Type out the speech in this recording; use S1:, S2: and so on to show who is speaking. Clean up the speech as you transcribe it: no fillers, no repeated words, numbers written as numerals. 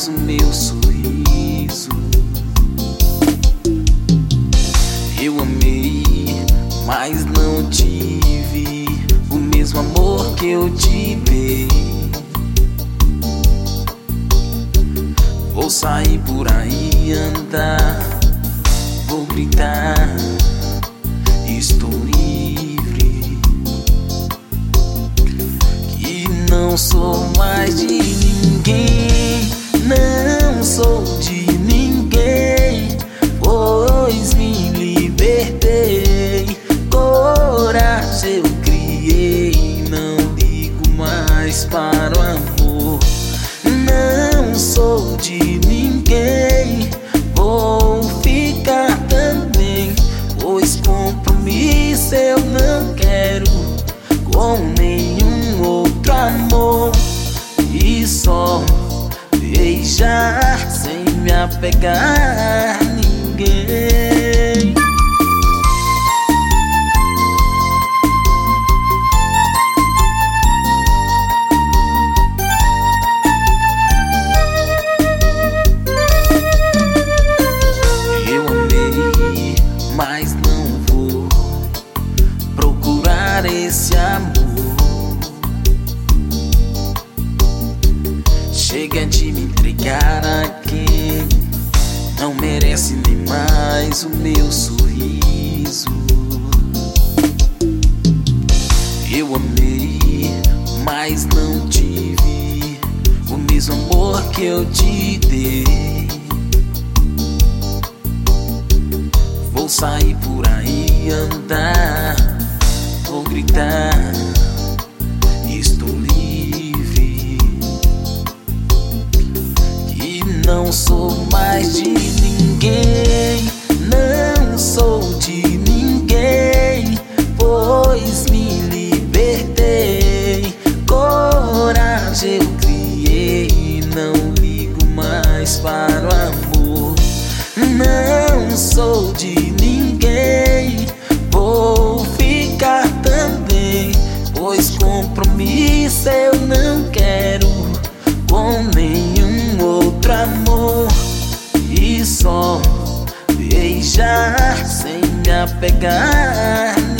S1: mais o meu sorriso. Eu amei, mas não tive o mesmo amor que eu te dei. Vou sair por aí andar, vou gritar, estou livre, que não sou mais de ninguém, não sou de ninguém, pois me libertei, coragem eu criei, não ligo mais para o amor. Não sou de ninguém, vou ficar também, pois compromisso eu não quero com nenhum outro amor. E só beijar sem me apegar a ninguém. Mas não vou procurar esse amor. Chega de me entregar a quem não merece nem mais o meu sorriso. Eu amei, mas não tive o mesmo amor que eu te dei. Vou sair por aí andar, vou gritar, estou livre, que não sou mais de ninguém, não sou de ninguém, pois me libertei, coragem eu criei, não ligo mais para o amor. Não sou de ninguém, vou ficar também, pois compromisso eu não quero com nenhum outro amor. E só beijar sem me apegar.